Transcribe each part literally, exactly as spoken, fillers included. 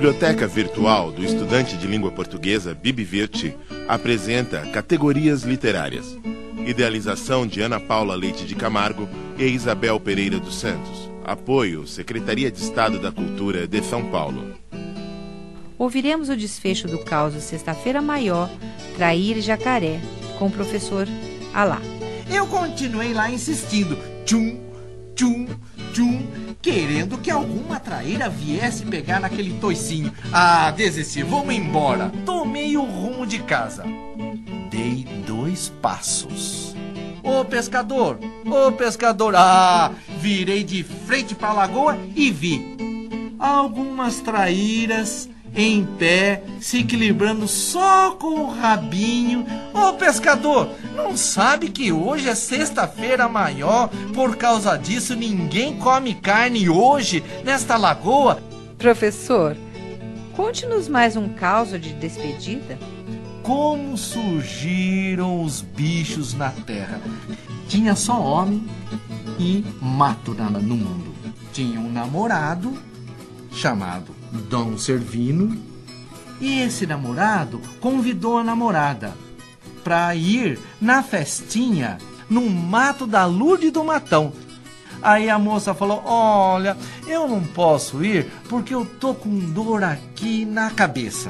biblioteca virtual do estudante de língua portuguesa BibVirt apresenta Categorias Literárias. Idealização de Ana Paula Leite de Camargo e Isabel Pereira dos Santos. Apoio Secretaria de Estado da Cultura de São Paulo. Ouviremos o desfecho do caos Sexta-feira Maior, Trair Jacaré, com o professor Alá. Eu continuei lá insistindo, tchum, tchum, tchum, querendo que alguma traíra viesse pegar naquele toicinho. Ah, desisti, vamos embora. Tomei o rumo de casa. Dei dois passos. Ô pescador, ô pescador, ah, virei de frente para a lagoa e vi algumas traíras em pé, se equilibrando só com o rabinho. Ô pescador, não sabe que hoje é Sexta-feira Maior? Por causa disso ninguém come carne hoje nesta lagoa? Professor, conte-nos mais um caos de despedida. Como surgiram os bichos na terra? Tinha só homem e mato no mundo. Tinha um namorado chamado Dom Servino, e esse namorado convidou a namorada para ir na festinha no mato da Lourdes do Matão. Aí a moça falou: olha, eu não posso ir porque eu tô com dor aqui na cabeça.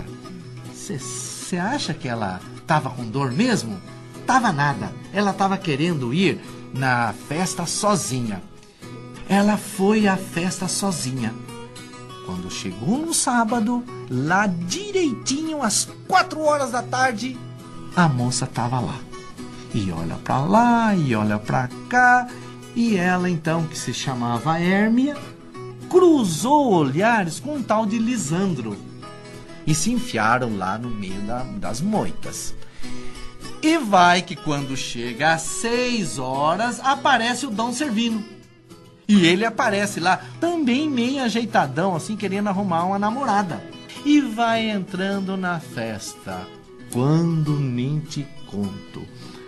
Você acha que ela tava com dor mesmo? Tava nada, ela tava querendo ir na festa sozinha. Ela foi à festa sozinha. Quando chegou no sábado, lá direitinho às quatro horas da tarde, a moça estava lá. E olha para lá, e olha para cá, e ela então, que se chamava Hérmia, cruzou olhares com um tal de Lisandro. E se enfiaram lá no meio da, das moitas. E vai que quando chega às seis horas, aparece o Dom Servino. E ele aparece lá, também meio ajeitadão, assim, querendo arrumar uma namorada. E vai entrando na festa. Quando nem te conto,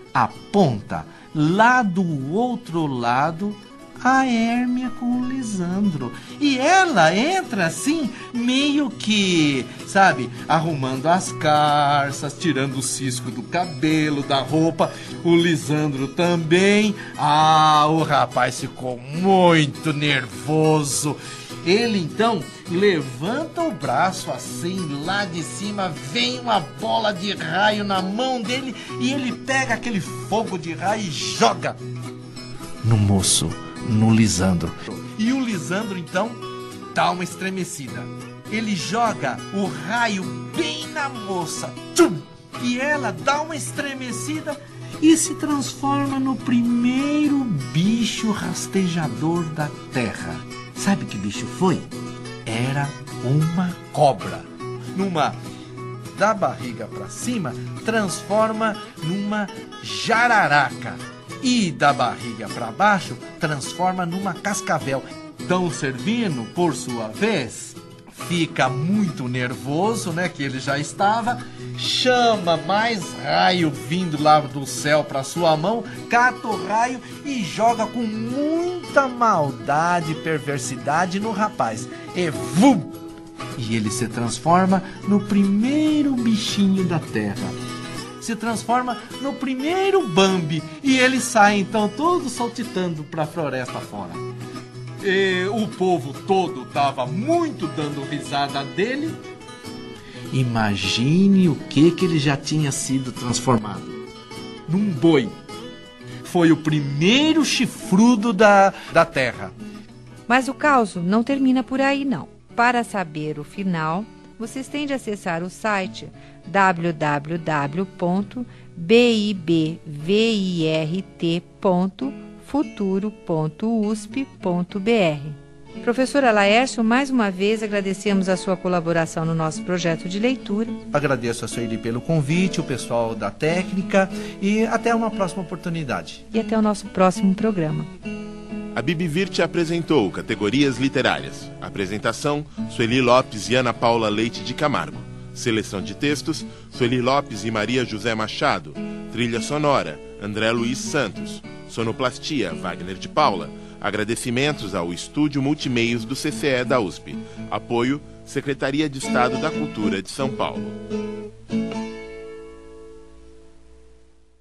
aponta lá do outro lado a Hérmia com o Lisandro. E ela entra assim, meio que, sabe, arrumando as carças, tirando o cisco do cabelo, da roupa. O Lisandro também. Ah, o rapaz ficou muito nervoso. Ele então levanta o braço assim, lá de cima vem uma bola de raio na mão dele e ele pega aquele fogo de raio e joga no moço, no Lisandro. E o Lisandro então dá uma estremecida. Ele joga o raio bem na moça. Tchum! E ela dá uma estremecida e se transforma no primeiro bicho rastejador da terra. Sabe que bicho foi? Era uma cobra. Numa da barriga para cima, transforma numa jararaca. E da barriga para baixo, transforma numa cascavel. Dom Servino, por sua vez, fica muito nervoso, né, que ele já estava, chama mais raio vindo lá do céu para sua mão, cata o raio e joga com muita maldade e perversidade no rapaz. E vum! E ele se transforma no primeiro bichinho da terra. Se transforma no primeiro Bambi e ele sai então todo saltitando para a floresta fora. E o povo todo estava muito dando risada dele. Imagine o que que ele já tinha sido transformado. Num boi. Foi o primeiro chifrudo da, da terra. Mas o caos não termina por aí, não. Para saber o final, vocês têm de acessar o site w w w ponto bibvirt ponto futuro ponto usp ponto b r. Professora Laércio, mais uma vez agradecemos a sua colaboração no nosso projeto de leitura. Agradeço a Sueli pelo convite, o pessoal da técnica e até uma próxima oportunidade. E até o nosso próximo programa. A BibVirt apresentou Categorias Literárias. Apresentação, Sueli Lopes e Ana Paula Leite de Camargo. Seleção de textos, Sueli Lopes e Maria José Machado. Trilha sonora, André Luiz Santos. Sonoplastia, Wagner de Paula. Agradecimentos ao Estúdio Multimeios do C C E da U S P. Apoio, Secretaria de Estado da Cultura de São Paulo.